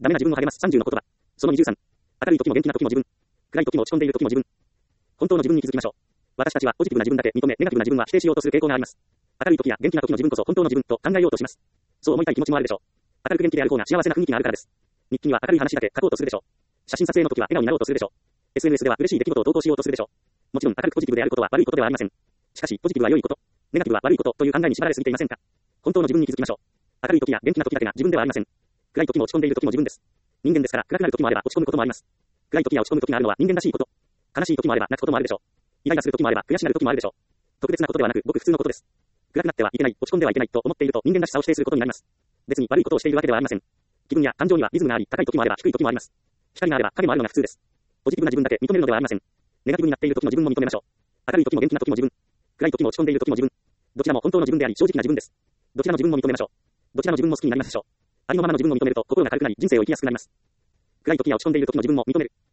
ダメな自分を励ます30の言葉。その23。明るい時も元気な時も自分。暗い時も落ち込んでいる時も自分。本当の自分に気づきましょう。私たちはポジティブな自分だけ認め、ネガティブな自分は否定しようとする傾向があります。明るい時や元気な時の自分こそ本当の自分と考えようとします。そう思いたい気持ちもあるでしょう。明るく元気である方が幸せな雰囲気があるからです。日記には明るい話だけ書こうとするでしょう。写真撮影の時は笑顔になろうとするでしょう。SNS では嬉しい出来事を投稿しようとするでしょう。もちろん明るくポジティブであることは悪いことではありません。しかしポジティブは良いこと、ネガティブは悪いことという考えに縛られすぎていませんか。本当の自分に気づきましょう。明るい時や元気な時だけが自分ではありません。暗い時も落ち込んでいる時も自分です。人間ですから暗くなる時もあれば落ち込むこともあります。暗い時や落ち込む時があるのは人間らしいこと。悲しい時もあれば泣くこともあるでしょう。イライラする時もあれば悔しがる時もあるでしょう。特別なことではなくごく普通のことです。暗くなってはいけない、落ち込んではいけないと思っていると人間らしさを否定することになります。別に悪いことをしているわけではありません。気分や感情にはリズムがあり、高い時もあれば低い時もあります。光があれば影もあるのが普通です。ポジティブな自分だけ認めるのではありません。ネガティブになっている時の自分も認めましょう。明るい時も元気な時も自分。暗い時も落ち込んでいる時も自分。どちらも本当の自分であり正直な自分です。どちらの自分も認めましょう。どちらの自分も好きになりましょう。ありのままの自分を認めると心が軽くなり人生を生きやすくなります。暗い時や落ち込んでいる時の自分も認める。